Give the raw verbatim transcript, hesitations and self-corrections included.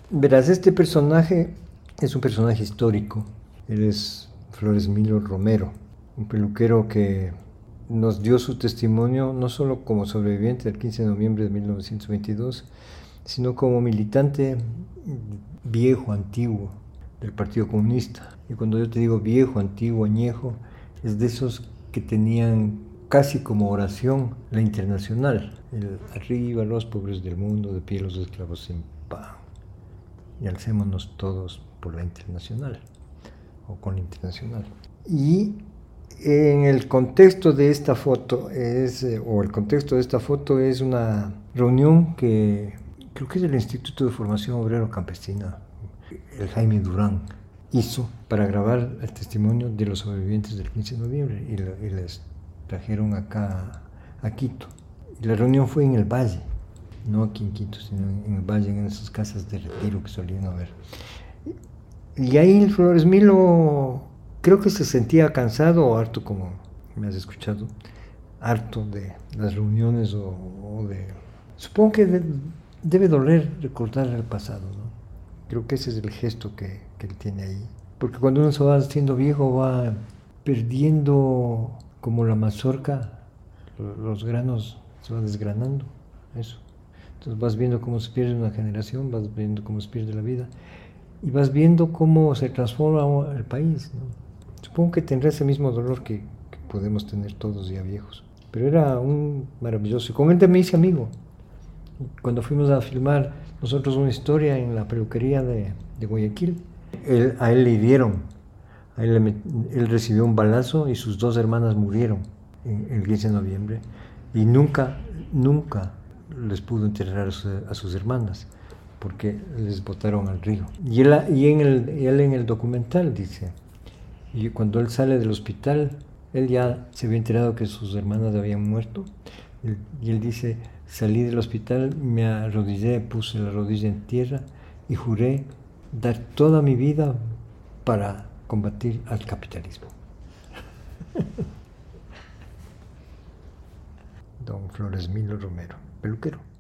Verás, este personaje es un personaje histórico. Él es Floresmilo Romero, un peluquero que nos dio su testimonio no solo como sobreviviente del quince de noviembre de mil novecientos veintidós, sino como militante viejo, antiguo del Partido Comunista. Y cuando yo te digo viejo, antiguo, añejo, es de esos que tenían casi como oración la Internacional. El arriba los pobres del mundo, de pie los esclavos sin pan. Y alcémonos todos por la Internacional, o con la Internacional. Y en el contexto de esta foto, es, o el contexto de esta foto es una reunión que creo que es del Instituto de Formación Obrero Campesina, el Jaime Durán, hizo para grabar el testimonio de los sobrevivientes del quince de noviembre y, lo, y les trajeron acá a Quito. Y la reunión fue en el Valle, no aquí en Quito, sino en el Valle, en esas casas de retiro que solían haber. Y ahí el Floresmilo creo que se sentía cansado o harto, como me has escuchado, harto de las reuniones o, o de... Supongo que de, debe doler recordar el pasado, ¿no? Creo que ese es el gesto que, que él tiene ahí. Porque cuando uno se va haciendo viejo va perdiendo como la mazorca, los granos se van desgranando, eso. Entonces vas viendo cómo se pierde una generación, vas viendo cómo se pierde la vida y vas viendo cómo se transforma el país, ¿no? Supongo que tendrá ese mismo dolor que, que podemos tener todos ya viejos. Pero era un maravilloso. Y con él también me hice amigo. Cuando fuimos a filmar nosotros una historia en la peluquería de, de Guayaquil, él, a él le hirieron. A él, le, él recibió un balazo y sus dos hermanas murieron en, el quince de noviembre. Y nunca, nunca les pudo enterrar a, su, a sus hermanas porque les botaron al río. Y él, y en el, y él en el documental dice, y cuando él sale del hospital, él ya se había enterado que sus hermanas habían muerto, y él dice, salí del hospital, me arrodillé, puse la rodilla en tierra y juré dar toda mi vida para combatir al capitalismo. Don Floresmilo Romero, peluquero.